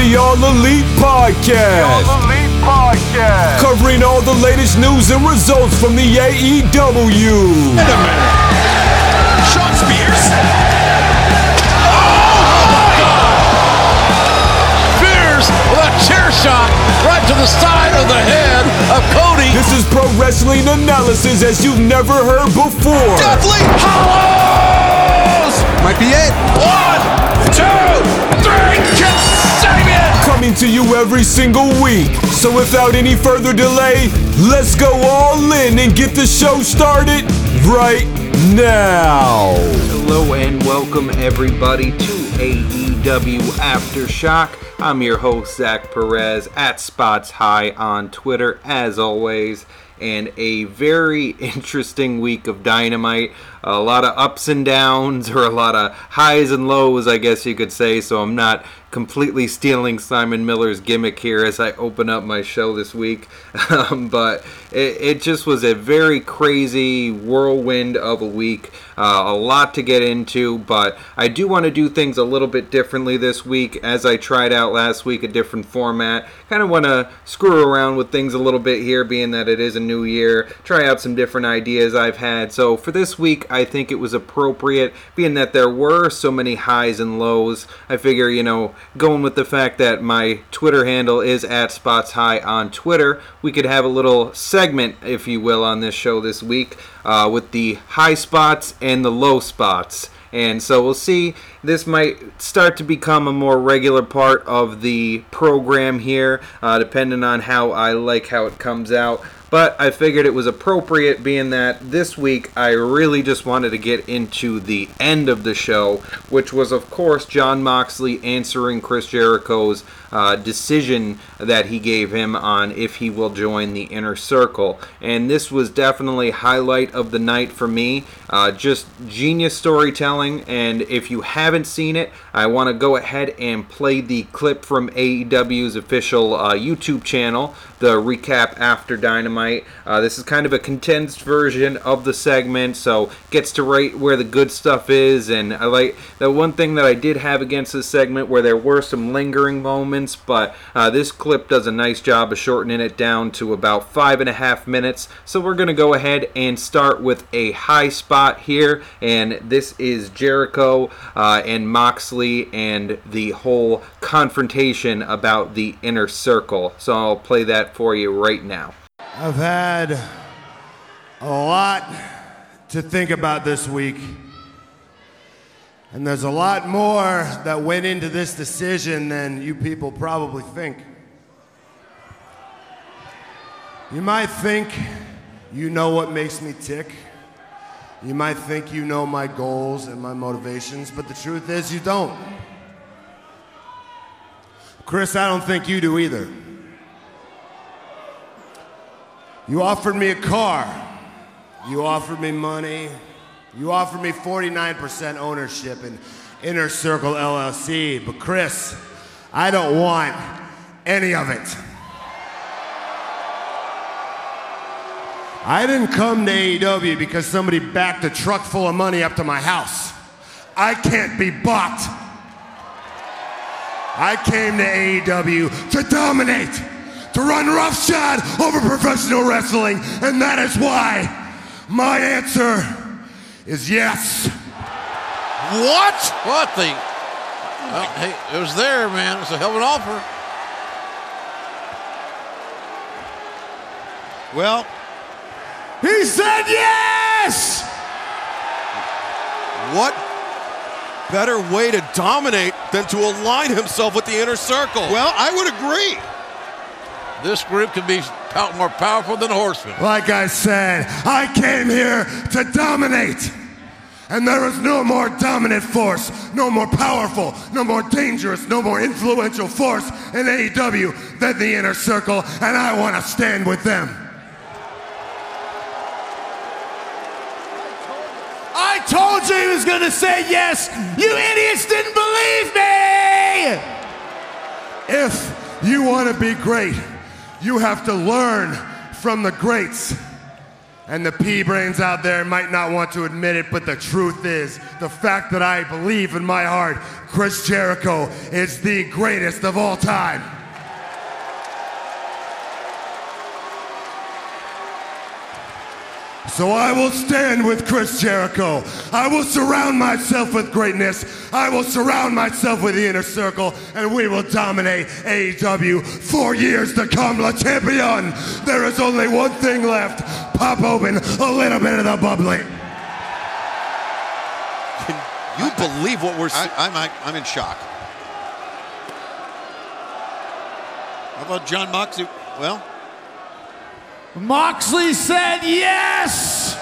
The All Elite Podcast. Covering all the latest news and results from the AEW. Wait a minute. Shawn Spears? Oh! Spears with a chair shot right to the side of the head of Cody. This is pro wrestling analysis as you've never heard before. Deathly Hallows! Might be it. 1, 2, 3, Kasabian! Coming to you every single week. So without any further delay, let's go all in and get the show started right now. Hello and welcome everybody to AEW Aftershock. I'm your host, Zach Perez, at Spots High on Twitter, as always. And a very interesting week of Dynamite. A lot of ups and downs, or a lot of highs and lows, I guess you could say. So I'm not completely stealing Simon Miller's gimmick here as I open up my show this week. But it just was a very crazy whirlwind of a week. A lot to get into, but I do want to do things a little bit differently this week, as I tried out last week, a different format. Kind of want to screw around with things a little bit here, being that it is a new year. Try out some different ideas I've had. So for this week, I think it was appropriate, being that there were so many highs and lows. I figure, going with the fact that my Twitter handle is at Spots High on Twitter, we could have a little segment, if you will, on this show this week with the high spots and the low spots. And so we'll see. This might start to become a more regular part of the program here, depending on how I like how it comes out. But I figured it was appropriate, being that this week I really just wanted to get into the end of the show, which was, of course, Jon Moxley answering Chris Jericho's decision that he gave him on if he will join the Inner Circle. And this was definitely highlight of the night for me. Just genius storytelling, and if you haven't seen it, I want to go ahead and play the clip from AEW's official YouTube channel, the recap after Dynamite. This is kind of a condensed version of the segment, so gets to right where the good stuff is. And I like the one thing that I did have against this segment, where there were some lingering moments, but this clip does a nice job of shortening it down to about 5.5 minutes. So we're going to go ahead and start with a high spot here, and this is Jericho and Moxley and the whole confrontation about the Inner Circle. So I'll play that for you right now. I've had a lot to think about this week, and there's a lot more that went into this decision than you people probably think. You might think you know what makes me tick. You might think you know my goals and my motivations, but the truth is you don't. Chris, I don't think you do either. You offered me a car. You offered me money. You offered me 49% ownership in Inner Circle LLC. But Chris, I don't want any of it. I didn't come to AEW because somebody backed a truck full of money up to my house. I can't be bought. I came to AEW to dominate, to run roughshod over professional wrestling, and that is why my answer is yes. What? What the? Well, hey, it was there, man. It's a hell of an offer. Well, he said yes! What better way to dominate than to align himself with the Inner Circle? Well, I would agree. This group can be more powerful than Horsemen. Like I said, I came here to dominate. And there is no more dominant force, no more powerful, no more dangerous, no more influential force in AEW than the Inner Circle, and I want to stand with them. I told you he was going to say yes. You idiots didn't believe me. If you want to be great, you have to learn from the greats. And the pea-brains out there might not want to admit it, but the truth is, the fact that I believe in my heart, Chris Jericho is the greatest of all time. So I will stand with Chris Jericho. I will surround myself with greatness. I will surround myself with the Inner Circle, and we will dominate AEW for years to come, Le Champion. There is only one thing left. Pop open a little bit of the bubbly. Can you believe what we're seeing? I'm in shock. How about John Moxley? Well, Moxley said yes!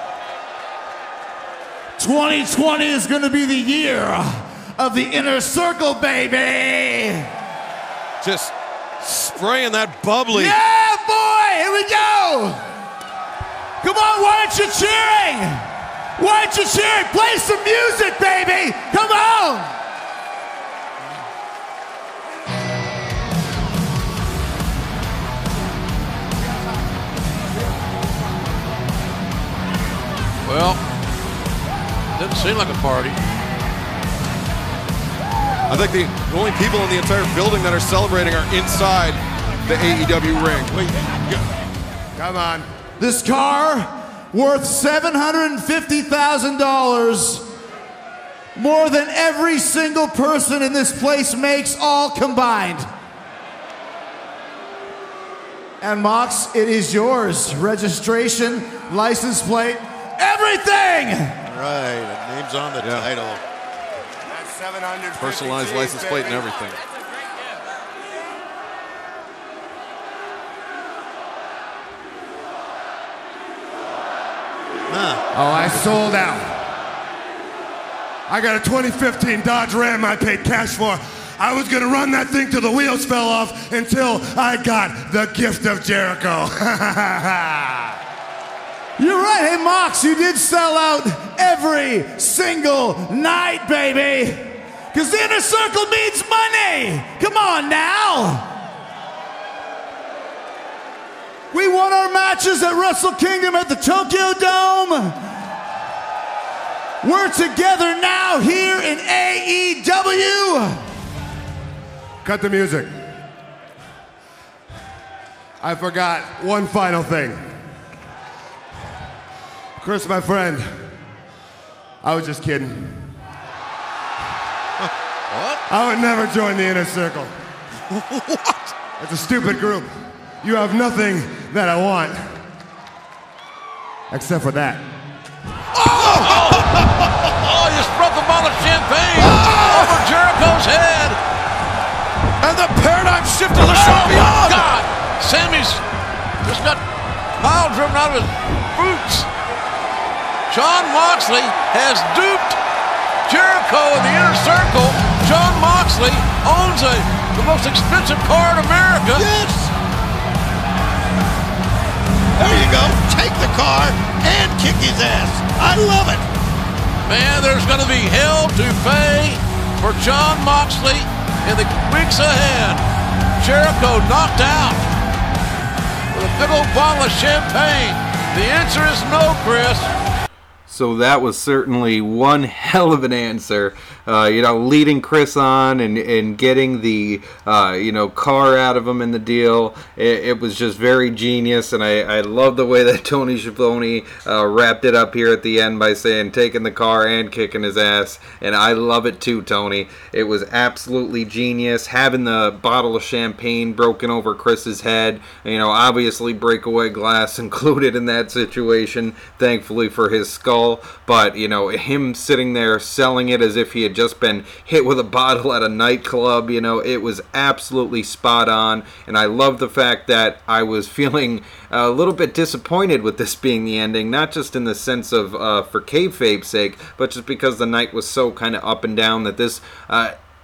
2020 is going to be the year of the Inner Circle, baby! Just spraying that bubbly. Yeah, boy! Here we go! Come on, why aren't you cheering? Why aren't you cheering? Play some music, baby! Come on! Well, didn't seem like a party. I think the only people in the entire building that are celebrating are inside the AEW ring. Wait, Come on. This car, worth $750,000, more than every single person in this place makes all combined. And Mox, it is yours. Registration, license plate, everything! Right, the name's on the title. That's 750 personalized license plate and everything. Oh, I sold out. I got a 2015 Dodge Ram I paid cash for. I was gonna run that thing till the wheels fell off until I got the gift of Jericho. You're right, hey Mox, you did sell out every single night, baby. Because the Inner Circle needs money. Come on now. We won our matches at Wrestle Kingdom at the Tokyo Dome. We're together now here in AEW. Cut the music. I forgot one final thing. Chris, my friend, I was just kidding. What? I would never join the Inner Circle. What? It's a stupid group. You have nothing that I want. Except for that. Oh, you just broke a bottle of champagne over Jericho's head. And the paradigm shift of the Oh, champion. God! Sammy's just got pile driven out of his boots. John Moxley has duped Jericho in the Inner Circle. John Moxley owns the most expensive car in America. Yes! There you go. Take the car and kick his ass. I love it. Man, there's going to be hell to pay for John Moxley in the weeks ahead. Jericho knocked out with a big old bottle of champagne. The answer is no, Chris. So that was certainly one hell of an answer. Leading Chris on and getting the, car out of him in the deal. It was just very genius, and I love the way that Tony Schiavone wrapped it up here at the end by saying taking the car and kicking his ass, and I love it too, Tony. It was absolutely genius. Having the bottle of champagne broken over Chris's head, obviously breakaway glass included in that situation, thankfully for his skull. But, him sitting there selling it as if he had just been hit with a bottle at a nightclub, it was absolutely spot on. And I love the fact that I was feeling a little bit disappointed with this being the ending, not just in the sense of for kayfabe's sake, but just because the night was so kind of up and down that this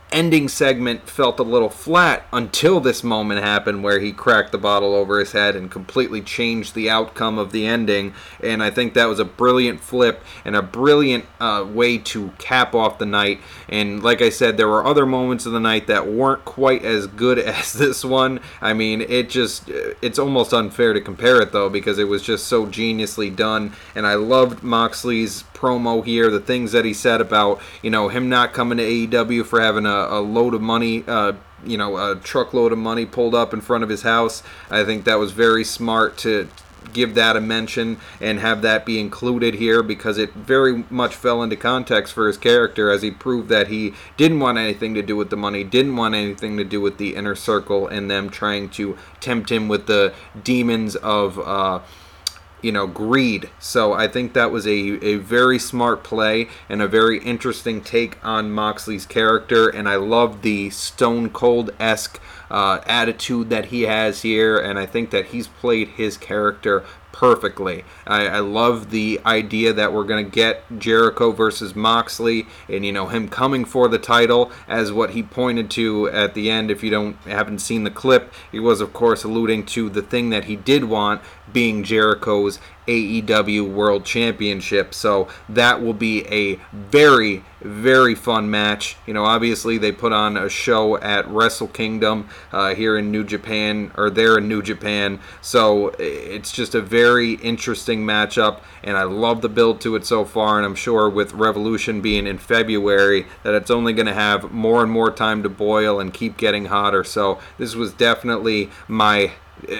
ending segment felt a little flat until this moment happened where he cracked the bottle over his head and completely changed the outcome of the ending. And I think that was a brilliant flip and a brilliant way to cap off the night. And like I said, there were other moments of the night that weren't quite as good as this one. I mean, it's almost unfair to compare it though, because it was just so geniusly done. And I loved Moxley's promo here, the things that he said about, him not coming to AEW for having a load of money, a truckload of money pulled up in front of his house. I think that was very smart to give that a mention and have that be included here, because it very much fell into context for his character, as he proved that he didn't want anything to do with the money, didn't want anything to do with the Inner Circle and them trying to tempt him with the demons of greed. So I think that was a very smart play and a very interesting take on Moxley's character, and I love the Stone Cold-esque attitude that he has here, and I think that he's played his character perfectly. I love the idea that we're going to get Jericho versus Moxley, and him coming for the title, as what he pointed to at the end. If you haven't seen the clip, he was of course alluding to the thing that he did want, being Jericho's AEW World Championship. So that will be a very, very fun match. Obviously they put on a show at Wrestle Kingdom here in New Japan, or there in New Japan. So it's just a very interesting matchup, and I love the build to it so far, and I'm sure with Revolution being in February that it's only going to have more and more time to boil and keep getting hotter. So this was definitely my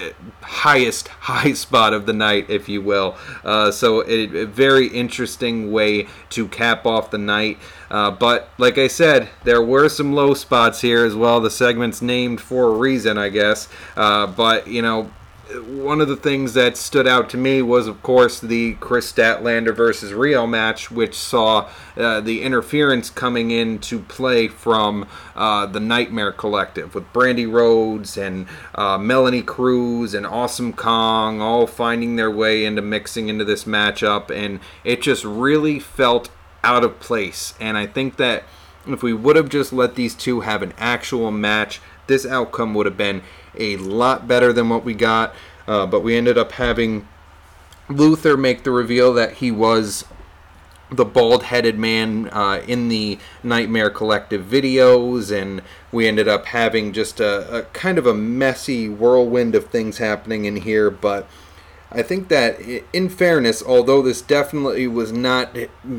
highest high spot of the night, if you will. So a very interesting way to cap off the night. But like I said, there were some low spots here as well. The segment's named for a reason, I guess. But one of the things that stood out to me was, of course, the Chris Statlander versus Rio match, which saw the interference coming into play from the Nightmare Collective, with Brandy Rhodes and Melanie Cruz and Awesome Kong all finding their way into mixing into this matchup, and it just really felt out of place. And I think that if we would have just let these two have an actual match, this outcome would have been a lot better than what we got. But we ended up having Luther make the reveal that he was the bald-headed man in the Nightmare Collective videos, and we ended up having just a kind of a messy whirlwind of things happening in here. But I think that, in fairness, although this definitely was not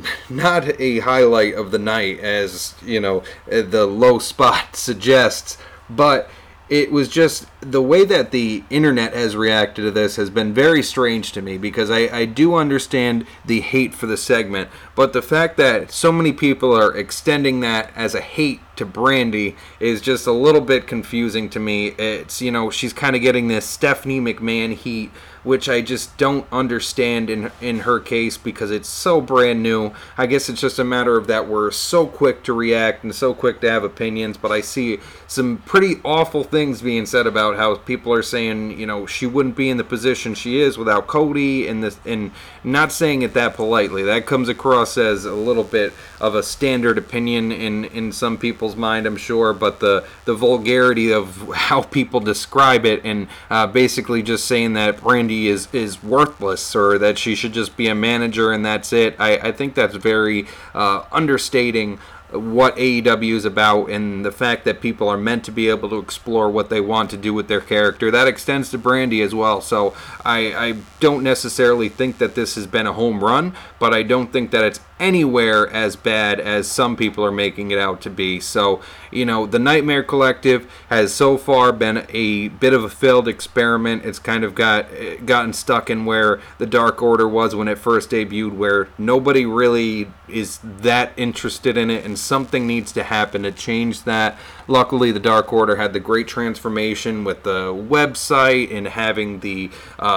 a highlight of the night, as the low spot suggests, but it was just the way that the internet has reacted to this has been very strange to me, because I do understand the hate for the segment, but the fact that so many people are extending that as a hate to Brandy is just a little bit confusing to me. It's, she's kind of getting this Stephanie McMahon heat, which I just don't understand in her case, because it's so brand new. I guess it's just a matter of that we're so quick to react and so quick to have opinions, but I see some pretty awful things being said about how people are saying, she wouldn't be in the position she is without Cody, and not saying it that politely. That comes across as a little bit of a standard opinion in some people's mind, I'm sure, but the vulgarity of how people describe it, and basically just saying that Brandy is worthless, or that she should just be a manager and that's it. I think that's very understating what AEW is about, and the fact that people are meant to be able to explore what they want to do with their character. That extends to Brandy as well. So I don't necessarily think that this has been a home run, but I don't think that it's anywhere as bad as some people are making it out to be. So, the Nightmare Collective has so far been a bit of a failed experiment. It's kind of gotten stuck in where the Dark Order was when it first debuted, where nobody really is that interested in it, and something needs to happen to change that. Luckily, the Dark Order had the great transformation with the website and having the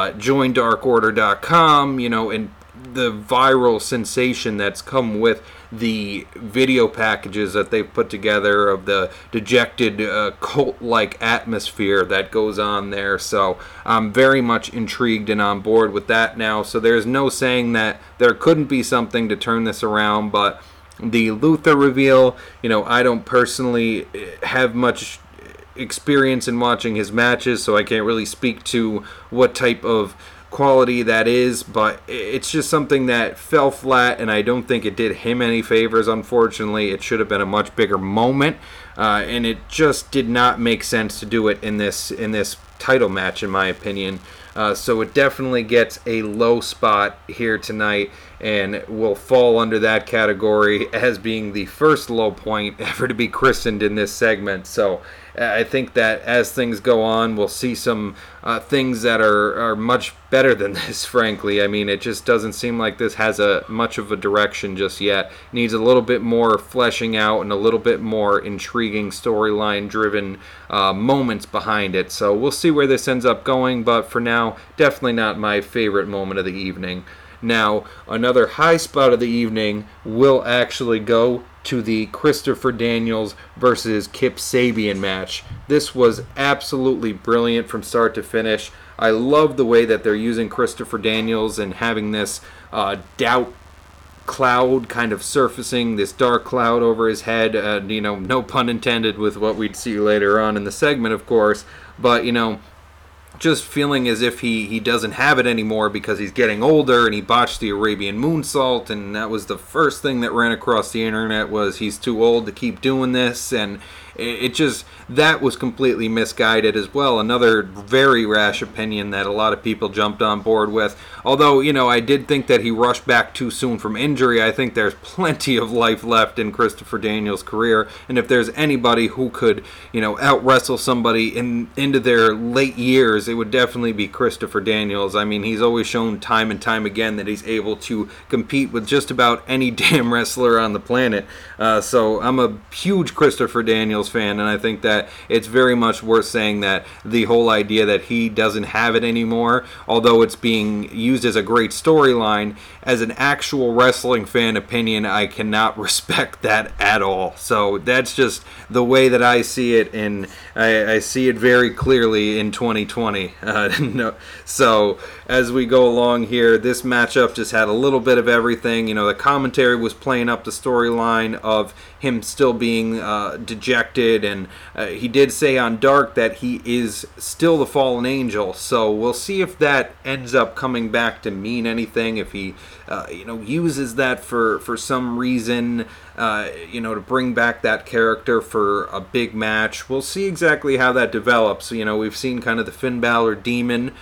joindarkorder.com, and the viral sensation that's come with the video packages that they've put together of the dejected cult-like atmosphere that goes on there. So I'm very much intrigued and on board with that now. So there's no saying that there couldn't be something to turn this around, but The Luther reveal, I don't personally have much experience in watching his matches, so I can't really speak to what type of quality that is, but it's just something that fell flat, and I don't think it did him any favors. Unfortunately, it should have been a much bigger moment, and it just did not make sense to do it in this title match, in my opinion. So it definitely gets a low spot here tonight, and will fall under that category as being the first low point ever to be christened in this segment. So I think that as things go on, we'll see some things that are much better than this, frankly. I mean, it just doesn't seem like this has much of a direction just yet. It needs a little bit more fleshing out and a little bit more intriguing storyline-driven moments behind it. So we'll see where this ends up going, but for now, definitely not my favorite moment of the evening. Now, another high spot of the evening will actually go to the Christopher Daniels versus Kip Sabian match. This was absolutely brilliant from start to finish. I love the way that they're using Christopher Daniels and having this doubt cloud kind of surfacing, this dark cloud over his head. No pun intended with what we'd see later on in the segment, of course. But, just feeling as if he doesn't have it anymore because he's getting older, and he botched the Arabian moonsault, and that was the first thing that ran across the internet was he's too old to keep doing this, and that was completely misguided as well. Another very rash opinion that a lot of people jumped on board with. Although, I did think that he rushed back too soon from injury. I think there's plenty of life left in Christopher Daniels' career, and if there's anybody who could, out-wrestle somebody into their late years, it would definitely be Christopher Daniels. I mean, he's always shown time and time again that he's able to compete with just about any damn wrestler on the planet. So I'm a huge Christopher Daniels fan, and I think that it's very much worth saying that the whole idea that he doesn't have it anymore, although it's being used as a great storyline, as an actual wrestling fan opinion, I cannot respect that at all. So that's just the way that I see it, and I see it very clearly in 2020. So as we go along here, this matchup just had a little bit of everything. The commentary was playing up the storyline of him still being dejected, and he did say on Dark that he is still the fallen angel, so we'll see if that ends up coming back to mean anything, if he uses that for some reason, to bring back that character for a big match. We'll see exactly how that develops. We've seen kind of the Finn Balor demon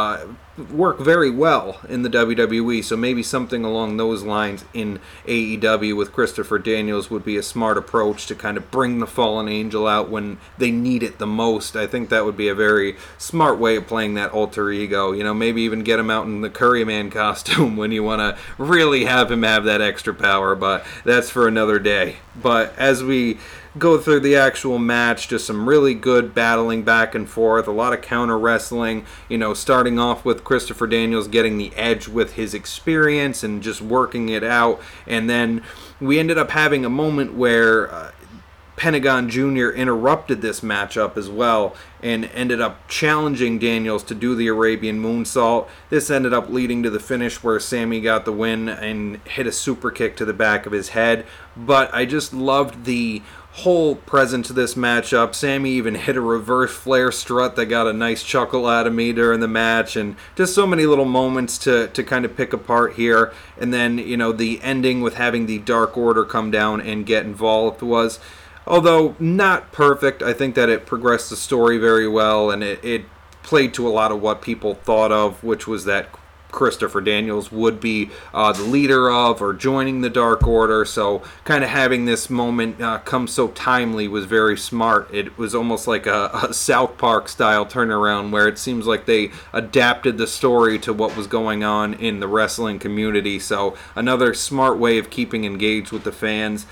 work very well in the WWE, so maybe something along those lines in AEW with Christopher Daniels would be a smart approach to kind of bring the fallen angel out when they need it the most. I think that would be a very smart way of playing that alter ego. Maybe even get him out in the Curryman costume when you want to really have him have that extra power, but that's for another day. But as we go through the actual match, just some really good battling back and forth, a lot of counter wrestling, starting off with Christopher Daniels getting the edge with his experience and just working it out, and then we ended up having a moment where Pentagon Jr. interrupted this matchup as well and ended up challenging Daniels to do the Arabian moonsault. This ended up leading to the finish where Sammy got the win and hit a super kick to the back of his head. But I just loved the whole presence of this matchup. Sammy even hit a reverse flare strut that got a nice chuckle out of me during the match, and just so many little moments to kind of pick apart here. And then, the ending with having the Dark Order come down and get involved was, although not perfect, I think that it progressed the story very well, and it played to a lot of what people thought of, which was that Christopher Daniels would be the leader of or joining the Dark Order. So kind of having this moment come so timely was very smart. It was almost like a South Park style turnaround where it seems like they adapted the story to what was going on in the wrestling community. So another smart way of keeping engaged with the fans.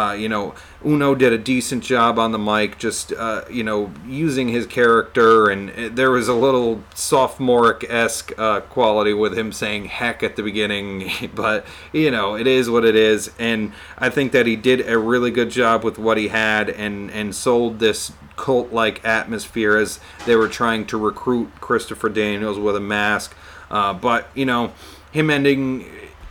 Uno did a decent job on the mic, just, using his character, and there was a little sophomoric-esque quality with him saying heck at the beginning, but, it is what it is, and I think that he did a really good job with what he had and sold this cult-like atmosphere as they were trying to recruit Christopher Daniels with a mask, but, him ending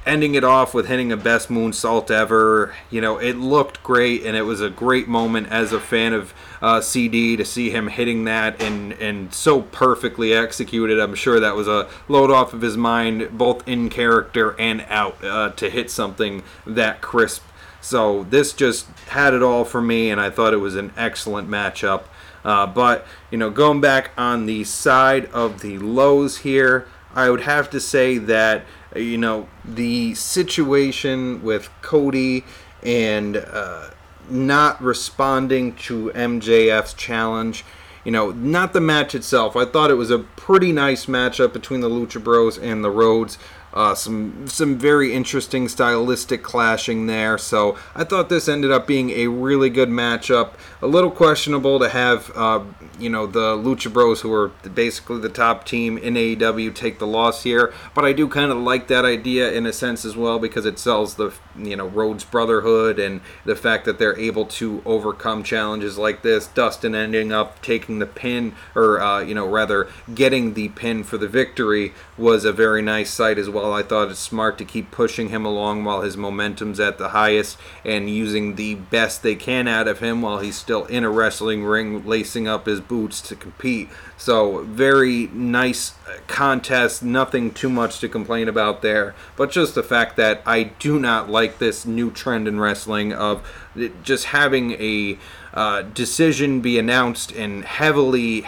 ending it off with hitting a best moonsault ever. It looked great, and it was a great moment as a fan of CD to see him hitting that and so perfectly executed. I'm sure that was a load off of his mind, both in character and out, to hit something that crisp. So this just had it all for me, and I thought it was an excellent matchup. But going back on the side of the lows here, I would have to say that the situation with Cody and not responding to MJF's challenge, not the match itself. I thought it was a pretty nice matchup between the Lucha Bros and the Rhodes. Some very interesting stylistic clashing there. So I thought this ended up being a really good matchup. A little questionable to have, the Lucha Bros, who are basically the top team in AEW, take the loss here. But I do kind of like that idea in a sense as well, because it sells the, Rhodes Brotherhood and the fact that they're able to overcome challenges like this. Dustin ending up taking the pin, or, rather getting the pin for the victory, was a very nice sight as well. I thought it's smart to keep pushing him along while his momentum's at the highest and using the best they can out of him while he's still in a wrestling ring, lacing up his boots to compete. So very nice contest, nothing too much to complain about there, but just the fact that I do not like this new trend in wrestling of just having a decision be announced and heavily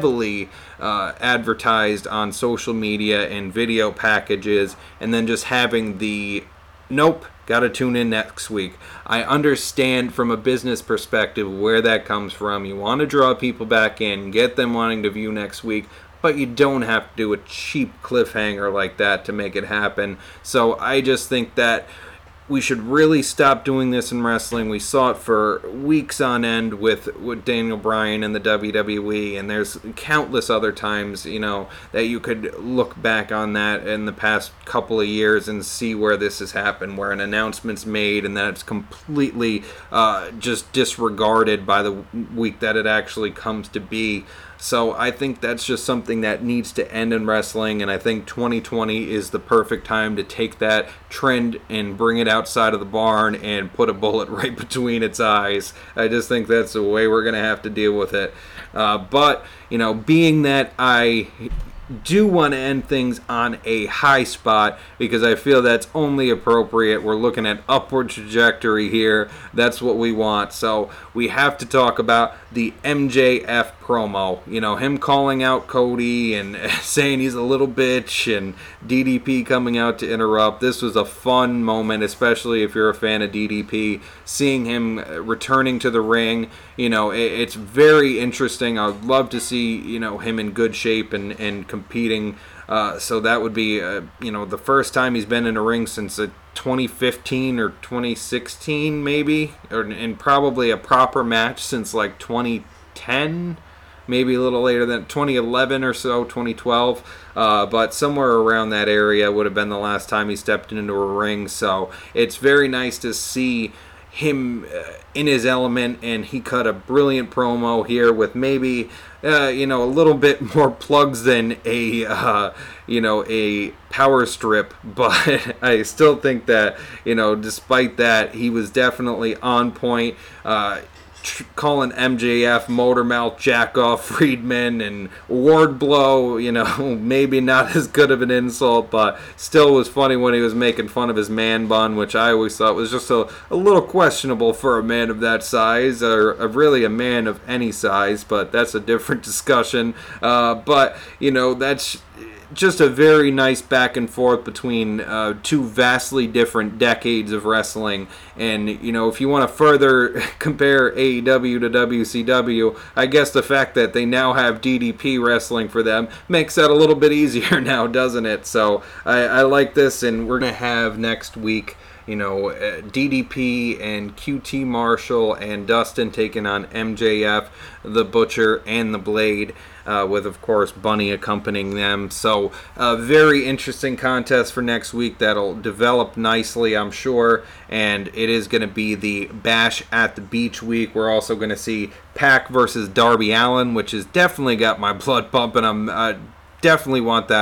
advertised on social media and video packages, and then just having the nope, gotta tune in next week. I understand from a business perspective where that comes from. You want to draw people back in, get them wanting to view next week, but you don't have to do a cheap cliffhanger like that to make it happen. So I just think that we should really stop doing this in wrestling. We saw it for weeks on end with Daniel Bryan and the WWE, and there's countless other times, that you could look back on that in the past couple of years and see where this has happened, where an announcement's made and then it's completely just disregarded by the week that it actually comes to be. So I think that's just something that needs to end in wrestling, and I think 2020 is the perfect time to take that trend and bring it outside of the barn and put a bullet right between its eyes. I just think that's the way we're going to have to deal with it. But, being that I do want to end things on a high spot, because I feel that's only appropriate. We're looking at upward trajectory here. That's what we want. So we have to talk about the MJF promo. Him calling out Cody and saying he's a little bitch, and DDP coming out to interrupt. This was a fun moment, especially if you're a fan of DDP. Seeing him returning to the ring, it's very interesting. I would love to see, him in good shape and competing. So that would be, the first time he's been in a ring since 2015 or 2016 maybe, and probably a proper match since like 2010, maybe a little later than 2011 or so, 2012, but somewhere around that area would have been the last time he stepped into a ring. So it's very nice to see him in his element, and he cut a brilliant promo here with maybe a little bit more plugs than a power strip, but I still think that despite that, he was definitely on point. Calling MJF Motormouth, Jackoff, Friedman, and Wardblow, maybe not as good of an insult, but still was funny when he was making fun of his man bun, which I always thought was just a little questionable for a man of that size, or really a man of any size, but that's a different discussion. But that's just a very nice back and forth between two vastly different decades of wrestling. And, if you want to further compare AEW to WCW, I guess the fact that they now have DDP wrestling for them makes that a little bit easier now, doesn't it? So I like this, and we're going to have next week DDP and QT Marshall and Dustin taking on MJF, the Butcher, and the Blade, with, of course, Bunny accompanying them. So a very interesting contest for next week that'll develop nicely, I'm sure, and it is going to be the Bash at the Beach week. We're also going to see Pac versus Darby Allin, which has definitely got my blood pumping. I definitely want that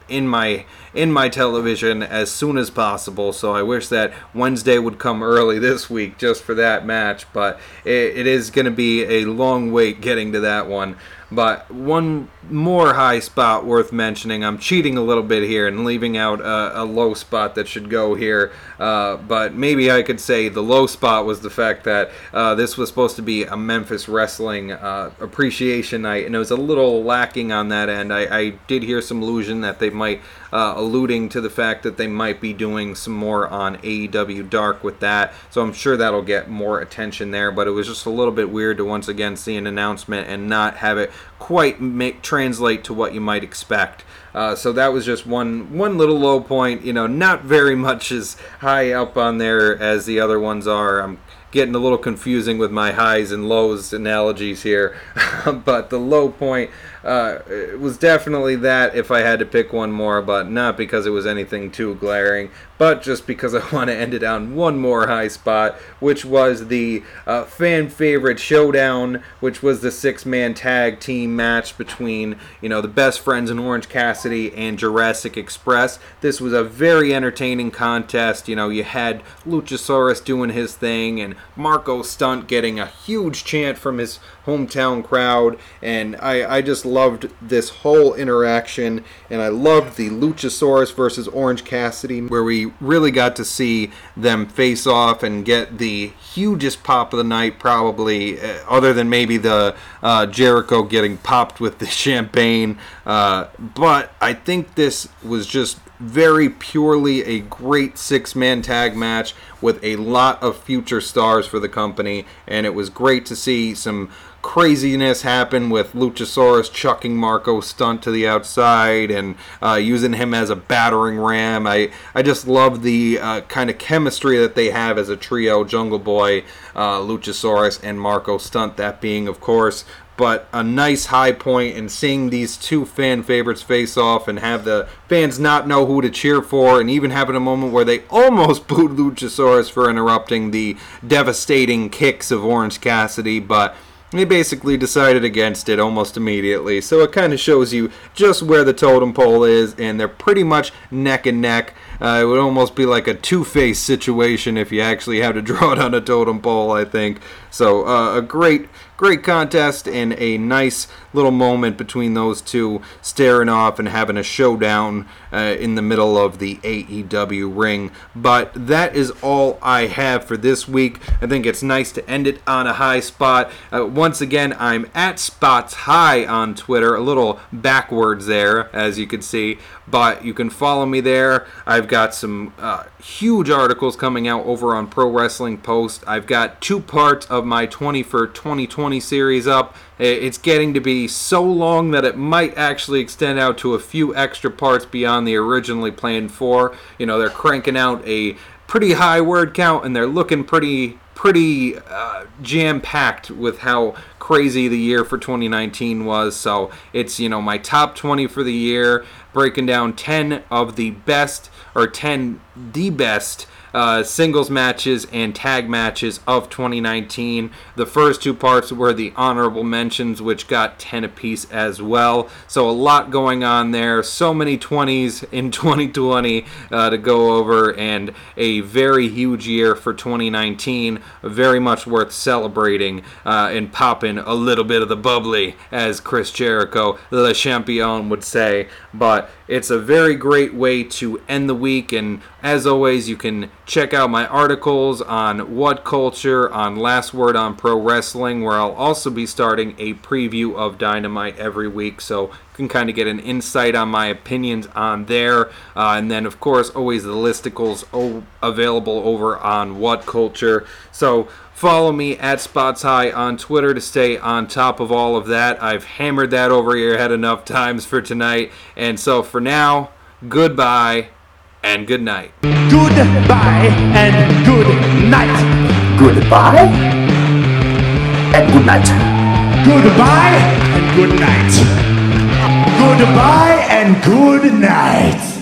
in my television as soon as possible. So I wish that Wednesday would come early this week just for that match, but it is going to be a long wait getting to that one. But one more high spot worth mentioning. I'm cheating a little bit here and leaving out a low spot that should go here. But maybe I could say the low spot was the fact that this was supposed to be a Memphis Wrestling appreciation night, and it was a little lacking on that end. I did hear some allusion that they might, alluding to the fact that they might be doing some more on AEW Dark with that. So I'm sure that'll get more attention there. But it was just a little bit weird to once again see an announcement and not have it quite translate to what you might expect. So that was just one little low point. Not very much as high up on there as the other ones are. I'm getting a little confusing with my highs and lows analogies here. But the low point was definitely that if I had to pick one more, but not because it was anything too glaring, but just because I want to end it on one more high spot, which was the fan favorite showdown, which was the 6-man tag team match between, the Best Friends in Orange Cassidy and Jurassic Express. This was a very entertaining contest. You had Luchasaurus doing his thing and Marco Stunt getting a huge chant from his hometown crowd, and I just loved this whole interaction, and I loved the Luchasaurus versus Orange Cassidy, where we really got to see them face off and get the hugest pop of the night, probably, other than maybe the Jericho getting popped with the champagne. But I think this was just very purely a great 6-man tag match with a lot of future stars for the company, and it was great to see some craziness happen with Luchasaurus chucking Marco Stunt to the outside and using him as a battering ram. I just love the kind of chemistry that they have as a trio, Jungle Boy, Luchasaurus, and Marco Stunt, that being, of course. But a nice high point in seeing these two fan favorites face off and have the fans not know who to cheer for, and even having a moment where they almost booed Luchasaurus for interrupting the devastating kicks of Orange Cassidy, but they basically decided against it almost immediately. So it kind of shows you just where the totem pole is, and they're pretty much neck and neck. It would almost be like a two-face situation if you actually had to draw it on a totem pole, I think. So a great contest and a nice little moment between those two staring off and having a showdown in the middle of the AEW ring. But that is all I have for this week. I think it's nice to end it on a high spot. Once again, I'm at Spots High on Twitter, a little backwards there, as you can see. But you can follow me there. I've got some huge articles coming out over on Pro Wrestling Post. I've got 2 parts of my 20 for 2020 series up. It's getting to be so long that it might actually extend out to a few extra parts beyond the originally planned 4. They're cranking out a pretty high word count, and they're looking pretty jam-packed with how crazy the year for 2019 was. So it's, my top 20 for the year, breaking down 10 of the best, or 10 the best singles matches and tag matches of 2019. The first 2 parts were the honorable mentions, which got 10 apiece as well. So a lot going on there. So many 20s in 2020 to go over, and a very huge year for 2019. Very much worth celebrating and popping a little bit of the bubbly, as Chris Jericho, Le Champion, would say. But it's a very great way to end the week, and as always, you can check out my articles on What Culture, on Last Word on Pro Wrestling, where I'll also be starting a preview of Dynamite every week, so you can kind of get an insight on my opinions on there. And then, of course, always the listicles available over on What Culture. So follow me at Spots High on Twitter to stay on top of all of that. I've hammered that over your head enough times for tonight. And so for now, goodbye and good night. Goodbye and good night. Goodbye and good night. Goodbye and good night. Goodbye and good night.